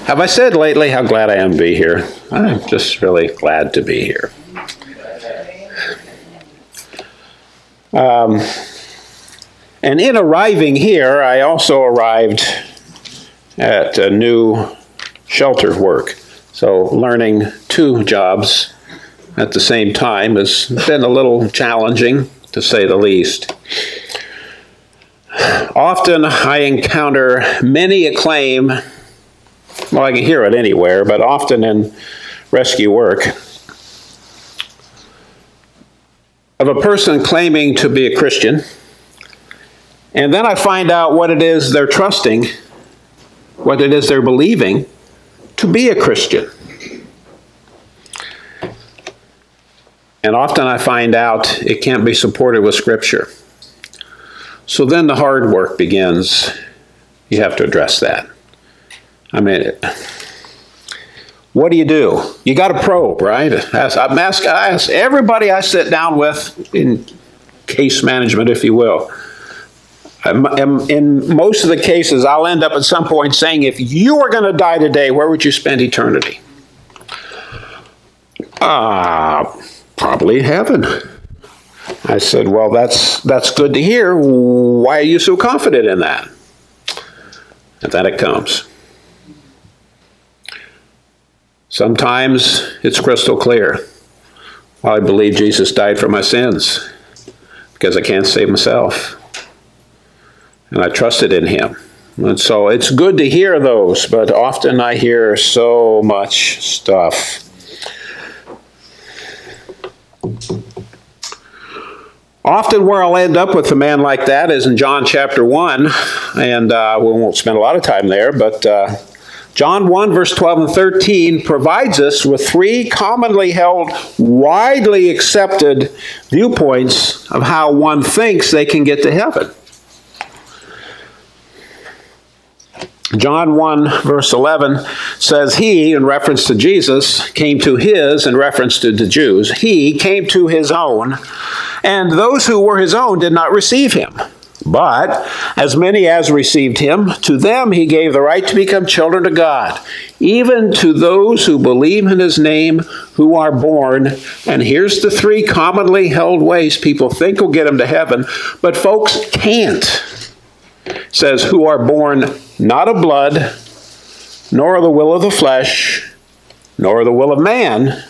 Have I said lately how glad I am to be here? I'm just really glad to be here. And in arriving here, I also arrived at a new shelter work. So learning two jobs at the same time has been a little challenging, to say the least. Often I encounter many acclaim. Well, I can hear it anywhere, but often in rescue work, of a person claiming to be a Christian, and then I find out what it is they're trusting, what it is they're believing to be a Christian. And often I find out it can't be supported with Scripture. So then the hard work begins. You have to address that. I mean, what do? You got to probe, right? I ask everybody I sit down with in case management, if you will. In most of the cases, I'll end up at some point saying, if you were going to die today, where would you spend eternity? Probably heaven. I said, well, that's good to hear. Why are you so confident in that? And then it comes. Sometimes it's crystal clear. Well, I believe Jesus died for my sins because I can't save myself. And I trusted in him. And so it's good to hear those, but often I hear so much stuff. Often where I'll end up with a man like that is in John chapter 1, and we won't spend a lot of time there, but John 1, verse 12 and 13 provides us with three commonly held, widely accepted viewpoints of how one thinks they can get to heaven. John 1, verse 11 says, he, in reference to Jesus, came to his, in reference to the Jews, he came to his own, and those who were his own did not receive him. But as many as received him, to them he gave the right to become children of God, even to those who believe in his name, who are born. And here's the three commonly held ways people think will get them to heaven, but folks can't. It says, who are born not of blood, nor of the will of the flesh, nor of the will of man,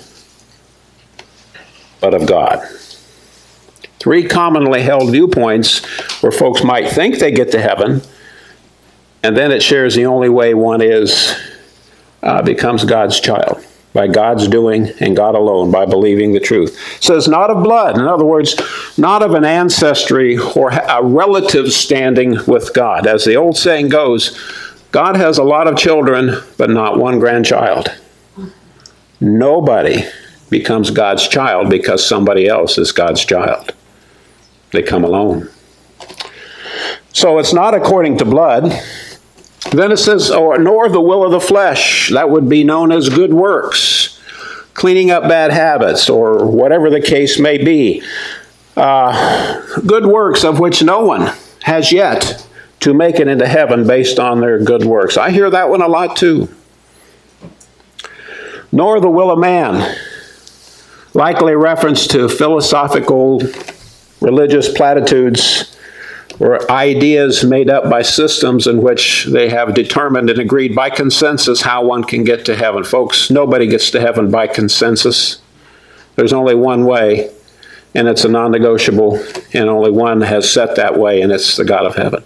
but of God. Three commonly held viewpoints where folks might think they get to heaven, and then it shares the only way one becomes God's child, by God's doing and God alone, by believing the truth. It says not of blood, in other words, not of an ancestry or a relative standing with God. As the old saying goes, God has a lot of children, but not one grandchild. Nobody becomes God's child because somebody else is God's child. They come alone. So it's not according to blood. Then it says, nor the will of the flesh. That would be known as good works, cleaning up bad habits, or whatever the case may be. Good works of which no one has yet to make it into heaven based on their good works. I hear that one a lot too. Nor the will of man. Likely reference to philosophical religious platitudes or ideas made up by systems in which they have determined and agreed by consensus how one can get to heaven. Folks, nobody gets to heaven by consensus. There's only one way, and it's a non-negotiable, and only one has set that way, and it's the God of heaven.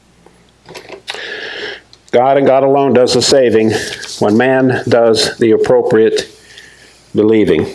God and God alone does the saving when man does the appropriate believing.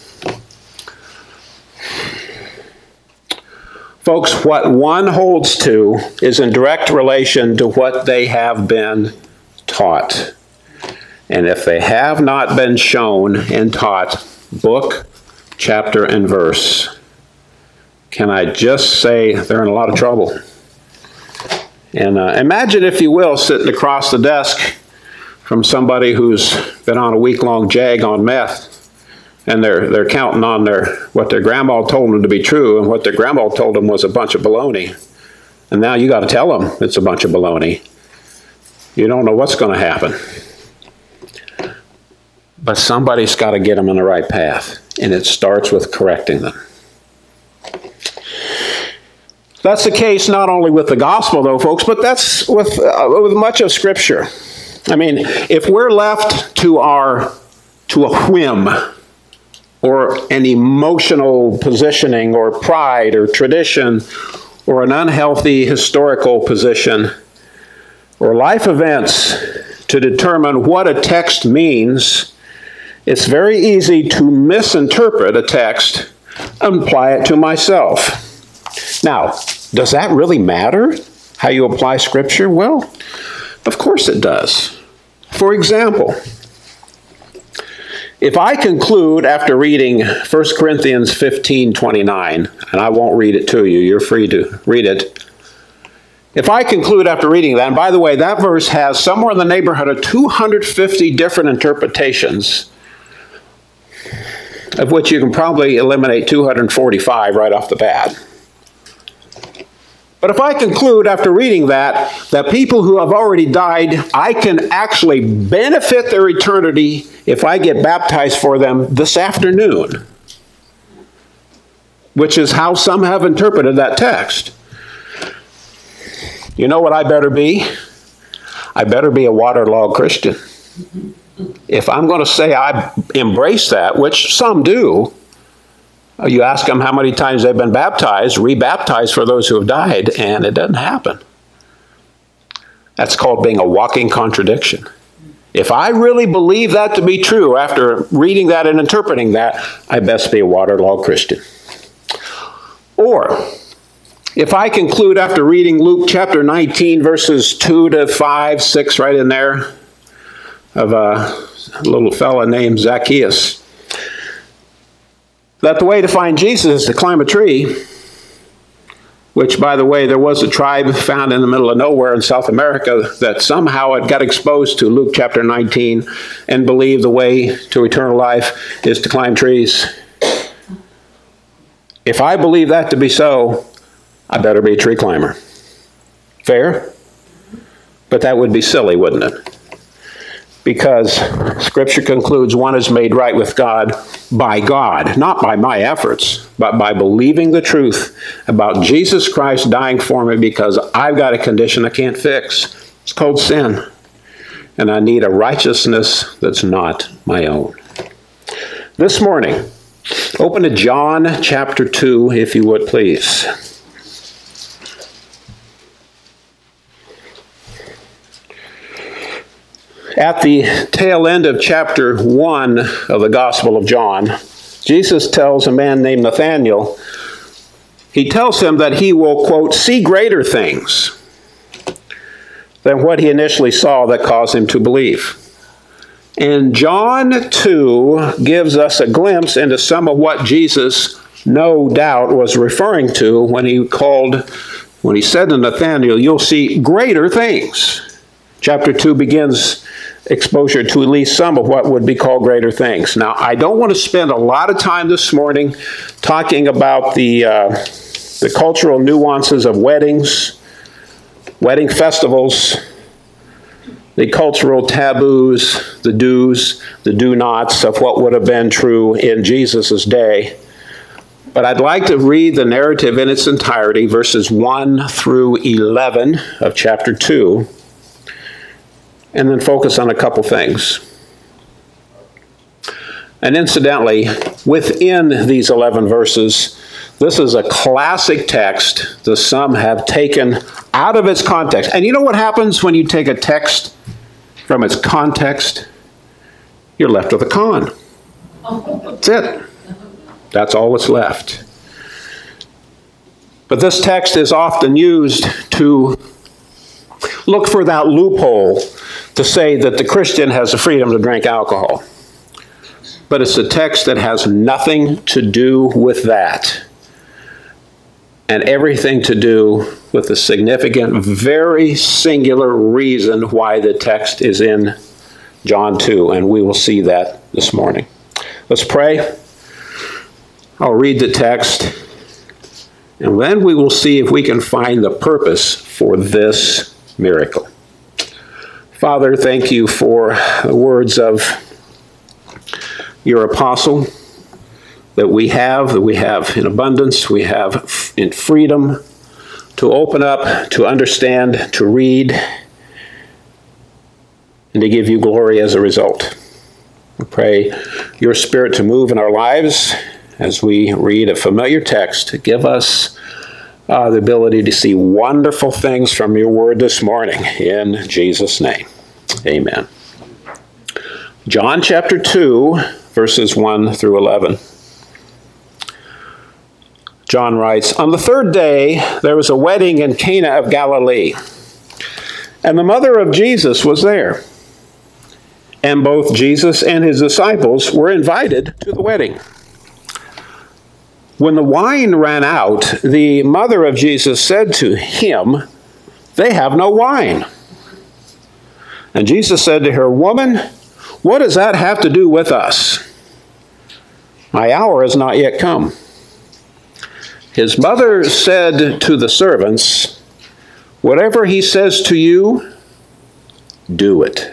Folks, what one holds to is in direct relation to what they have been taught. And if they have not been shown and taught book, chapter, and verse, can I just say they're in a lot of trouble? And imagine, if you will, sitting across the desk from somebody who's been on a week-long jag on meth, and they're counting on what their grandma told them to be true, and what their grandma told them was a bunch of baloney. And now you got to tell them it's a bunch of baloney. You don't know what's going to happen. But somebody's got to get them on the right path, and it starts with correcting them. That's the case not only with the gospel, though, folks, but that's with much of Scripture. I mean, if we're left to a whim or an emotional positioning or pride or tradition or an unhealthy historical position or life events to determine what a text means, it's very easy to misinterpret a text and apply it to myself. Now, does that really matter, how you apply Scripture? Well, of course it does. For example, if I conclude after reading 1 Corinthians 15:29, and I won't read it to you, you're free to read it. If I conclude after reading that, and by the way, that verse has somewhere in the neighborhood of 250 different interpretations, of which you can probably eliminate 245 right off the bat. But if I conclude after reading that people who have already died, I can actually benefit their eternity if I get baptized for them this afternoon, which is how some have interpreted that text. You know what I better be? I better be a waterlogged Christian. If I'm going to say I embrace that, which some do, you ask them how many times they've been baptized, rebaptized for those who have died, and it doesn't happen. That's called being a walking contradiction. If I really believe that to be true after reading that and interpreting that, I best be a waterlogged Christian. Or, if I conclude after reading Luke chapter 19, verses 2 to 5, 6, right in there, of a little fella named Zacchaeus, that the way to find Jesus is to climb a tree, which, by the way, there was a tribe found in the middle of nowhere in South America that somehow it got exposed to Luke chapter 19 and believed the way to eternal life is to climb trees. If I believe that to be so, I better be a tree climber. Fair? But that would be silly, wouldn't it? Because Scripture concludes one is made right with God, not by my efforts, but by believing the truth about Jesus Christ dying for me because I've got a condition I can't fix. It's called sin. And I need a righteousness that's not my own. This morning, open to John chapter 2, if you would please. At the tail end of chapter 1 of the Gospel of John, Jesus tells a man named Nathanael, he tells him that he will, quote, see greater things than what he initially saw that caused him to believe. And John 2 gives us a glimpse into some of what Jesus, no doubt, was referring to when he said to Nathanael, you'll see greater things. Chapter 2 begins exposure to at least some of what would be called greater things. Now, I don't want to spend a lot of time this morning talking about the cultural nuances of weddings, wedding festivals, the cultural taboos, the do's, the do-nots of what would have been true in Jesus' day. But I'd like to read the narrative in its entirety, verses 1 through 11 of chapter 2, and then focus on a couple things. And incidentally, within these 11 verses, this is a classic text that some have taken out of its context. And you know what happens when you take a text from its context? You're left with a con. That's it. That's all that's left. But this text is often used to look for that loophole to say that the Christian has the freedom to drink alcohol. But it's a text that has nothing to do with that, and everything to do with the significant, very singular reason why the text is in John 2, and we will see that this morning. Let's pray. I'll read the text, and then we will see if we can find the purpose for this miracle. Father, thank you for the words of your apostle, that we have in abundance, we have in freedom to open up, to understand, to read, and to give you glory as a result. We pray your Spirit to move in our lives as we read a familiar text. Give us the ability to see wonderful things from your word this morning. In Jesus' name, amen. John chapter 2, verses 1 through 11. John writes, "On the third day there was a wedding in Cana of Galilee, and the mother of Jesus was there. And both Jesus and his disciples were invited to the wedding. When the wine ran out, the mother of Jesus said to him, 'They have no wine.' And Jesus said to her, 'Woman, what does that have to do with us? My hour has not yet come.' His mother said to the servants, 'Whatever he says to you, do it.'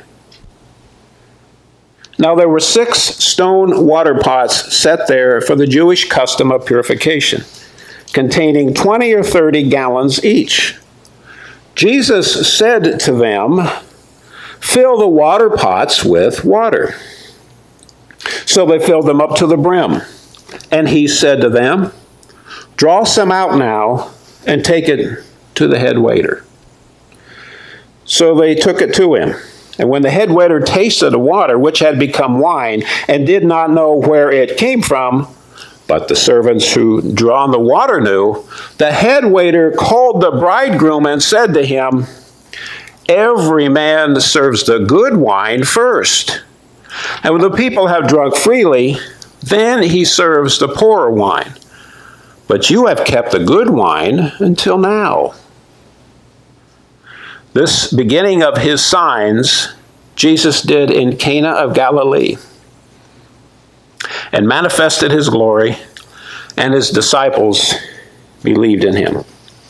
Now there were 6 stone water pots set there for the Jewish custom of purification, containing 20 or 30 gallons each. Jesus said to them, 'Fill the water pots with water.' So they filled them up to the brim. And he said to them, 'Draw some out now and take it to the head waiter.' So they took it to him. And when the head waiter tasted the water, which had become wine, and did not know where it came from, but the servants who drawn the water knew, the head waiter called the bridegroom and said to him, 'Every man serves the good wine first. And when the people have drunk freely, then he serves the poorer wine. But you have kept the good wine until now.' This beginning of his signs Jesus did in Cana of Galilee, and manifested his glory, and his disciples believed in him."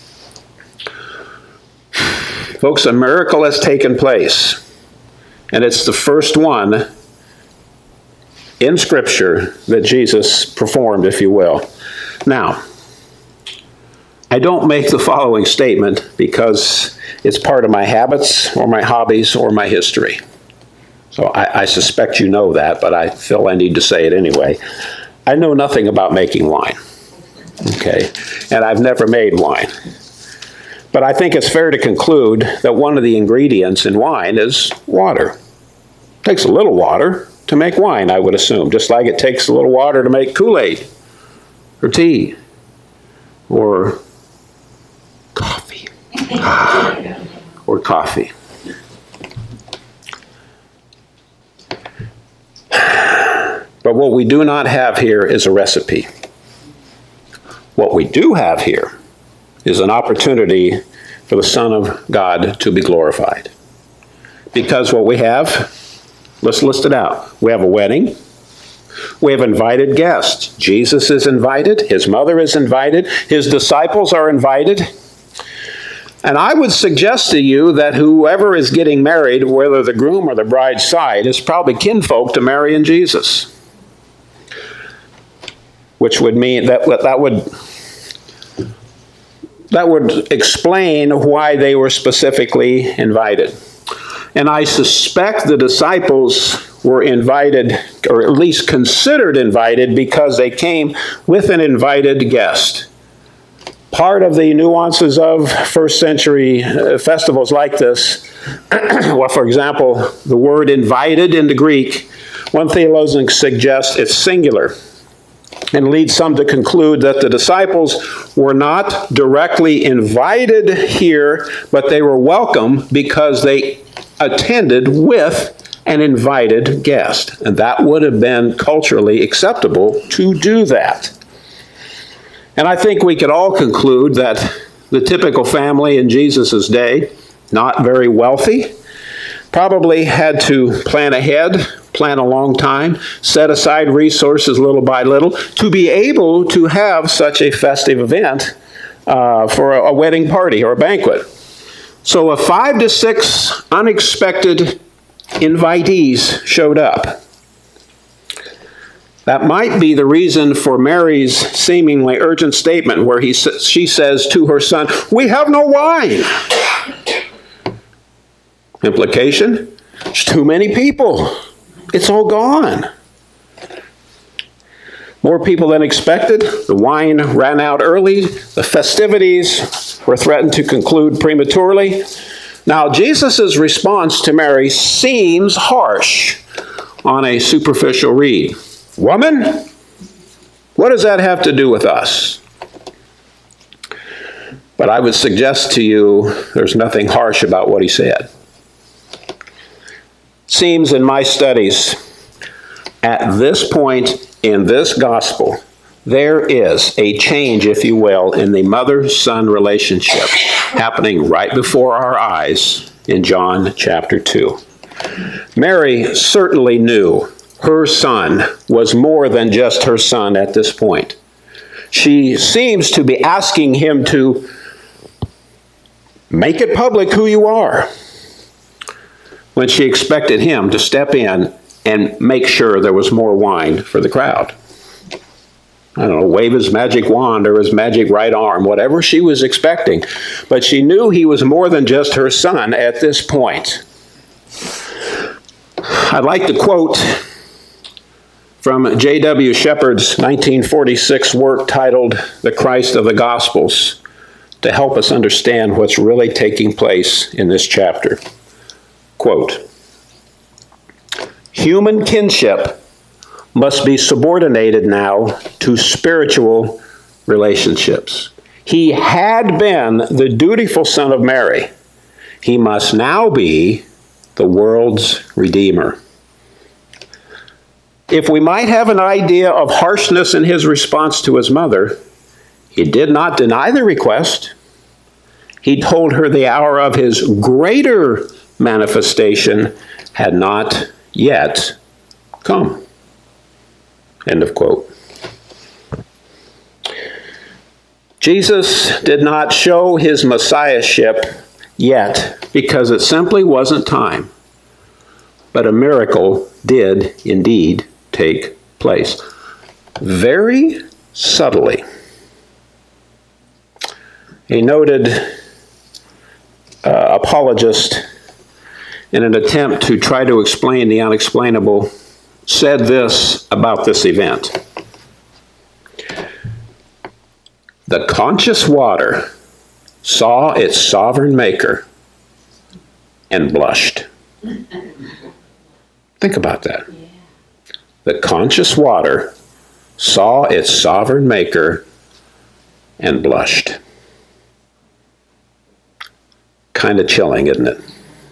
Folks, a miracle has taken place, and it's the first one in Scripture that Jesus performed, if you will. Now, I don't make the following statement because it's part of my habits or my hobbies or my history. So I suspect you know that, but I feel I need to say it anyway. I know nothing about making wine, okay? And I've never made wine. But I think it's fair to conclude that one of the ingredients in wine is water. It takes a little water to make wine, I would assume, just like it takes a little water to make Kool-Aid or tea or coffee. Or coffee. But what we do not have here is a recipe. What we do have here is an opportunity for the Son of God to be glorified. Because what we have, let's list it out. We have a wedding. We have invited guests. Jesus is invited. His mother is invited. His disciples are invited. And I would suggest to you that whoever is getting married, whether the groom or the bride's side, is probably kinfolk to Mary and Jesus. Which would mean that would explain why they were specifically invited. And I suspect the disciples were invited, or at least considered invited, because they came with an invited guest. Part of the nuances of first century festivals like this, well, for example, the word invited in the Greek, one theologian suggests it's singular, and leads some to conclude that the disciples were not directly invited here, but they were welcome because they attended with an invited guest. And that would have been culturally acceptable to do that. And I think we could all conclude that the typical family in Jesus' day, not very wealthy, probably had to plan ahead, plan a long time, set aside resources little by little to be able to have such a festive event for a wedding party or a banquet. So 5 to 6 unexpected invitees showed up. That might be the reason for Mary's seemingly urgent statement where she says to her son, "We have no wine." Implication? There's too many people. It's all gone. More people than expected. The wine ran out early. The festivities were threatened to conclude prematurely. Now, Jesus' response to Mary seems harsh on a superficial read. Woman, what does that have to do with us? But I would suggest to you there's nothing harsh about what he said. Seems in my studies, at this point in this gospel, there is a change, if you will, in the mother-son relationship happening right before our eyes in John chapter 2. Mary certainly knew her son was more than just her son at this point. She seems to be asking him to make it public who you are, when she expected him to step in and make sure there was more wine for the crowd. I don't know, wave his magic wand or his magic right arm, whatever she was expecting. But she knew he was more than just her son at this point. I'd like to quote from J.W. Shepard's 1946 work titled The Christ of the Gospels to help us understand what's really taking place in this chapter. Quote, "Human kinship must be subordinated now to spiritual relationships. He had been the dutiful son of Mary. He must now be the world's Redeemer." If we might have an idea of harshness in his response to his mother, he did not deny the request. He told her the hour of his greater manifestation had not yet come. End of quote. Jesus did not show his messiahship yet because it simply wasn't time. But a miracle did indeed take place. Very subtly. A noted apologist, in an attempt to try to explain the unexplainable, said this about this event. The conscious water saw its sovereign maker and blushed. Think about that. The conscious water saw its sovereign maker and blushed. Kind of chilling, isn't it?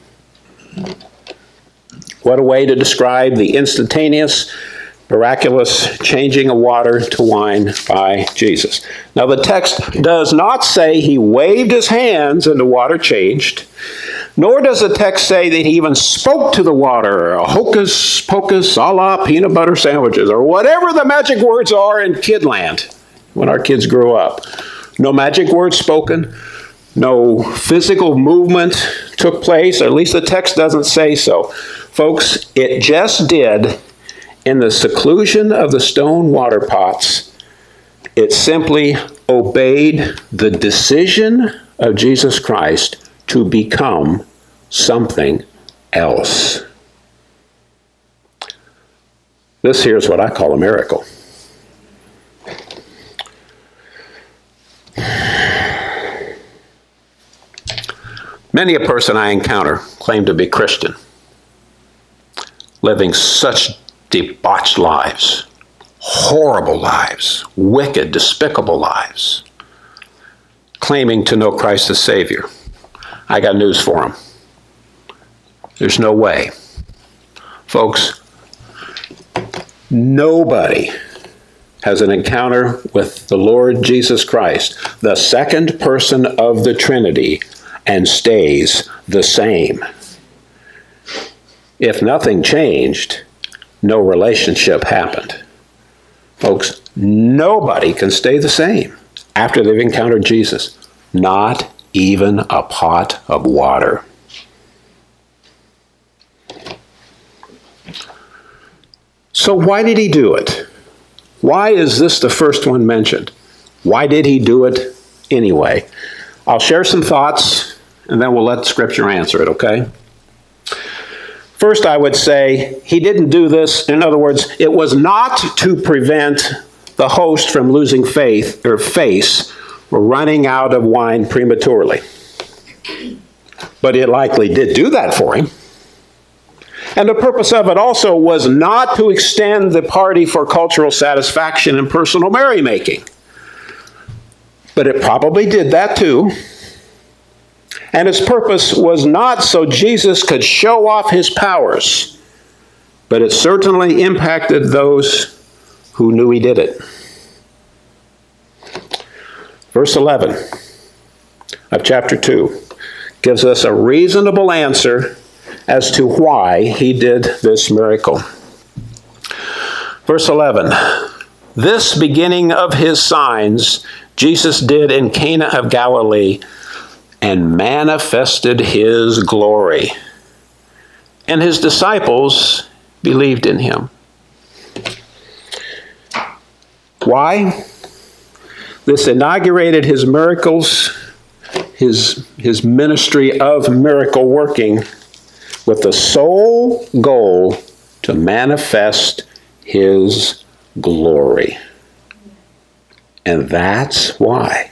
What a way to describe the instantaneous, miraculous changing of water to wine by Jesus. Now, the text does not say he waved his hands and the water changed, nor does the text say that he even spoke to the water, hocus pocus a la peanut butter sandwiches, or whatever the magic words are in kidland when our kids grew up. No magic words spoken. No physical movement took place, or at least the text doesn't say so. Folks, it just did in the seclusion of the stone water pots. It simply obeyed the decision of Jesus Christ to become something else. This here is what I call a miracle. Many a person I encounter claim to be Christian, living such debauched lives, horrible lives, wicked, despicable lives, claiming to know Christ as Savior. I got news for them. There's no way. Folks, nobody has an encounter with the Lord Jesus Christ, the second person of the Trinity, and stays the same. If nothing changed, no relationship happened. Folks, nobody can stay the same after they've encountered Jesus. Not even a pot of water. So why did he do it? Why is this the first one mentioned? Why did he do it anyway? I'll share some thoughts, and then we'll let Scripture answer it, okay? First, I would say he didn't do this. In other words, it was not to prevent the host from losing faith or face or running out of wine prematurely. But it likely did do that for him. And the purpose of it also was not to extend the party for cultural satisfaction and personal merrymaking. But it probably did that too. And its purpose was not so Jesus could show off his powers, but it certainly impacted those who knew he did it. Verse 11 of chapter 2 gives us a reasonable answer as to why he did this miracle. Verse 11, this beginning of his signs Jesus did in Cana of Galilee and manifested his glory. And his disciples believed in him. Why? This inaugurated his miracles, his ministry of miracle working, with the sole goal to manifest his glory. And that's why.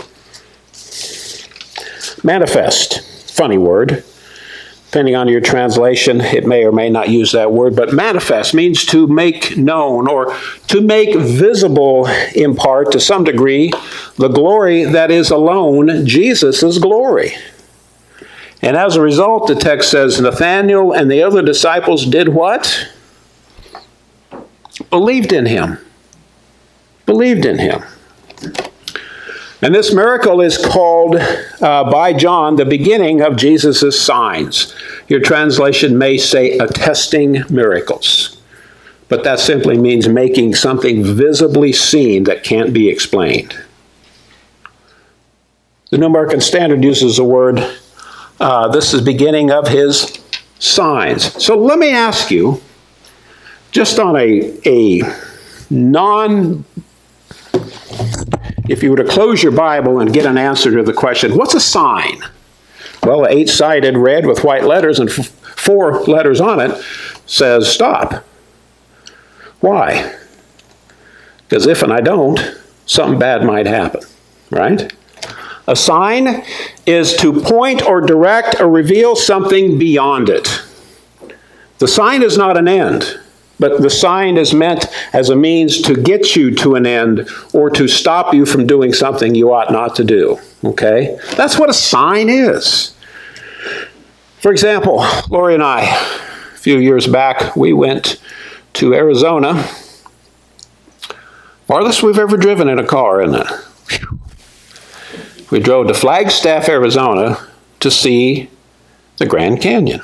Manifest, funny word. Depending on your translation, it may or may not use that word, but manifest means to make known or to make visible in part, to some degree, the glory that is alone Jesus' glory. And as a result, the text says Nathanael and the other disciples did what? Believed in him. Believed in him. And this miracle is called by John the beginning of Jesus' signs. Your translation may say attesting miracles. But that simply means making something visibly seen that can't be explained. The New American Standard uses the word, this is beginning of his signs. So let me ask you, just on a non... If you were to close your Bible and get an answer to the question, what's a sign? Well, 8-sided red with white letters and 4 letters on it says stop. Why? Because if and I don't, something bad might happen, right? A sign is to point or direct or reveal something beyond it. The sign is not an end. But the sign is meant as a means to get you to an end or to stop you from doing something you ought not to do. Okay? That's what a sign is. For example, Lori and I, a few years back, we went to Arizona. Farthest we've ever driven in a car, isn't it? Whew. We drove to Flagstaff, Arizona to see the Grand Canyon.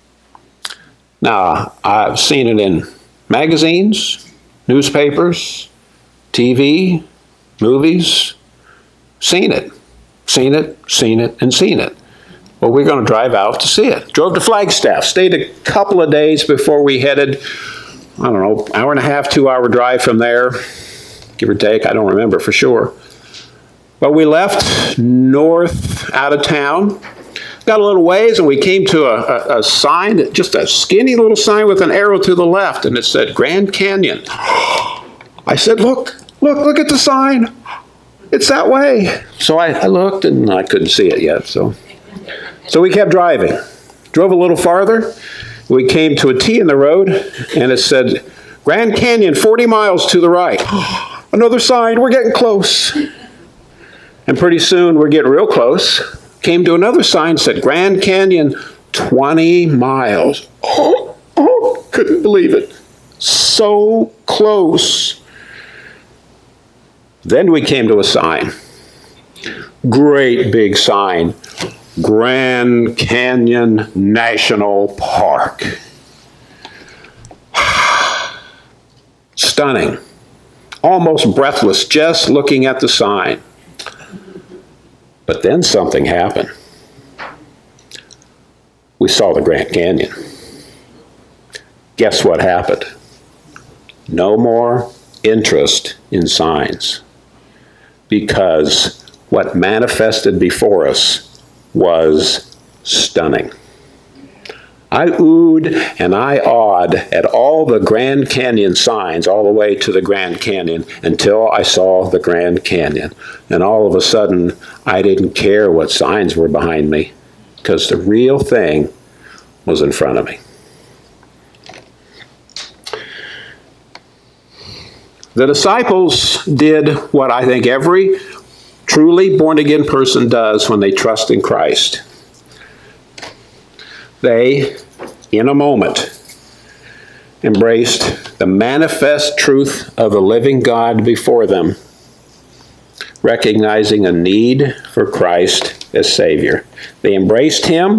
Now, I've seen it in magazines, newspapers, TV, movies. Seen it, and seen it. Well, we're going to drive out to see it. Drove to Flagstaff, stayed a couple of days before we headed, I don't know, hour and a half, 2-hour drive from there, give or take, I don't remember for sure. But we left north out of town, got a little ways, and we came to a sign, just a skinny little sign with an arrow to the left, and it said Grand Canyon. I said, look at the sign. It's that way. So I looked, and I couldn't see it yet. So we kept driving. Drove a little farther. We came to a T in the road, and it said, Grand Canyon, 40 miles to the right. Another sign. We're getting close. And pretty soon, we're getting real close. Came to another sign, said Grand Canyon, 20 miles. Oh, couldn't believe it. So close. Then we came to a sign. Great big sign. Grand Canyon National Park. Stunning. Almost breathless just looking at the sign. But then something happened. We saw the Grand Canyon. Guess what happened? No more interest in signs, because what manifested before us was stunning. I oohed and I awed at all the Grand Canyon signs all the way to the Grand Canyon until I saw the Grand Canyon. And all of a sudden, I didn't care what signs were behind me, because the real thing was in front of me. The disciples did what I think every truly born-again person does when they trust in Christ. They, in a moment, embraced the manifest truth of the living God before them, recognizing a need for Christ as Savior. They embraced Him,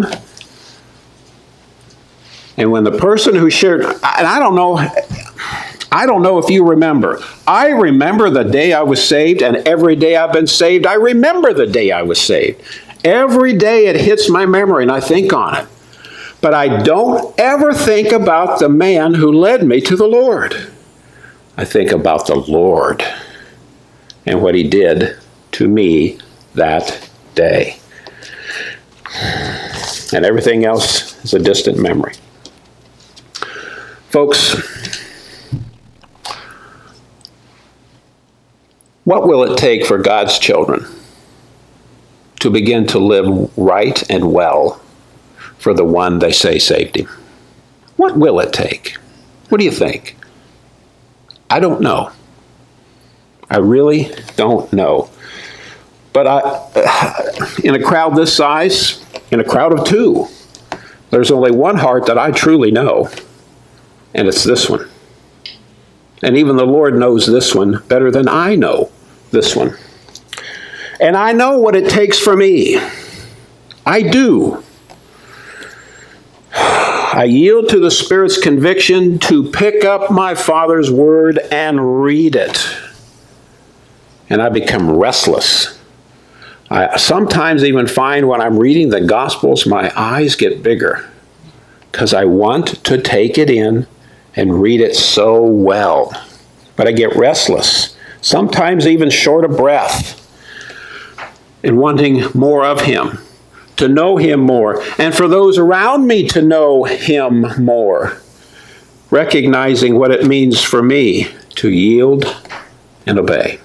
and when the person who shared, and I don't know if you remember. I remember the day I was saved, and every day I've been saved, I remember the day I was saved. Every day it hits my memory, and I think on it. But I don't ever think about the man who led me to the Lord. I think about the Lord and what He did to me that day. And everything else is a distant memory. Folks, what will it take for God's children to begin to live right and well for the one they say saved him? What will it take? What do you think? I don't know. I really don't know. But in a crowd this size, in a crowd of two, there's only one heart that I truly know, and it's this one. And even the Lord knows this one better than I know this one. And I know what it takes for me. I do. I yield to the Spirit's conviction to pick up my Father's Word and read it. And I become restless. I sometimes even find when I'm reading the Gospels, my eyes get bigger because I want to take it in and read it so well. But I get restless, sometimes even short of breath, and wanting more of Him, to know Him more, and for those around me to know Him more, recognizing what it means for me to yield and obey.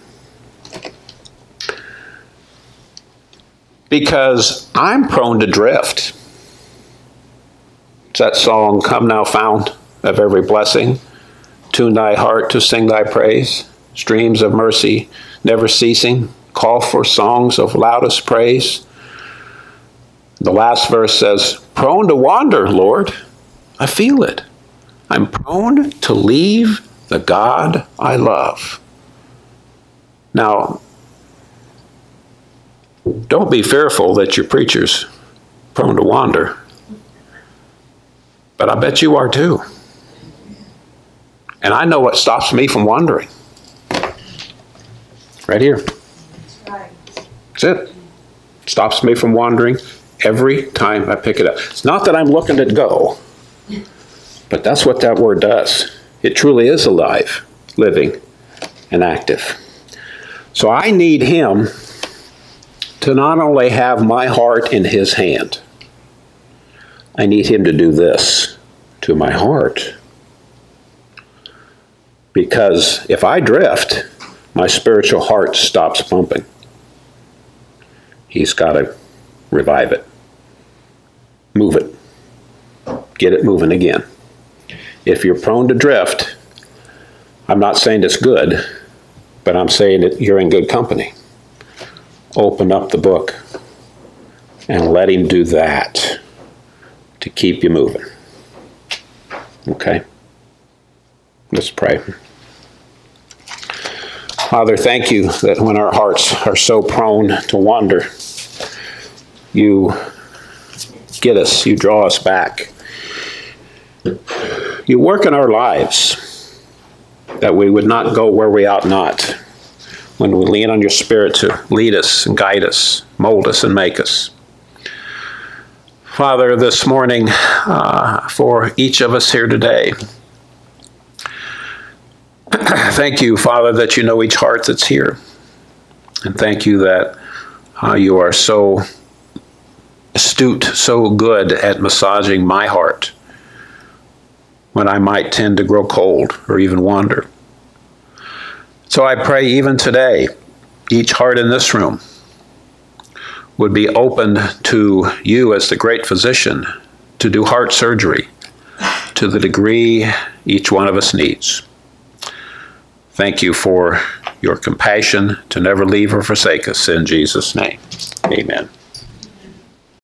Because I'm prone to drift. It's that song, "Come Now, Fount of Every Blessing, tune thy heart to sing thy praise, streams of mercy never ceasing, call for songs of loudest praise." The last verse says, "Prone to wander, Lord, I feel it. I'm prone to leave the God I love." Now, don't be fearful that your preacher's prone to wander, but I bet you are too. And I know what stops me from wandering. Right here. That's it. Stops me from wandering every time I pick it up. It's not that I'm looking to go, but that's what that word does. It truly is alive, living, and active. So I need Him to not only have my heart in His hand, I need Him to do this to my heart. Because if I drift, my spiritual heart stops pumping. He's got to revive it. Move it. Get it moving again. If you're prone to drift, I'm not saying it's good, but I'm saying that you're in good company. Open up the book and let Him do that to keep you moving. Okay? Let's pray. Father, thank You that when our hearts are so prone to wander, You get us, You draw us back. You work in our lives that we would not go where we ought not, when we lean on Your Spirit to lead us and guide us, mold us and make us. Father, this morning, for each of us here today, Thank you, Father, that you know each heart that's here. And thank you that you are so astute, so good at massaging my heart when I might tend to grow cold or even wander. So I pray even today, each heart in this room would be open to you as the great physician to do heart surgery to the degree each one of us needs. Thank you for your compassion to never leave or forsake us. In Jesus' name, amen.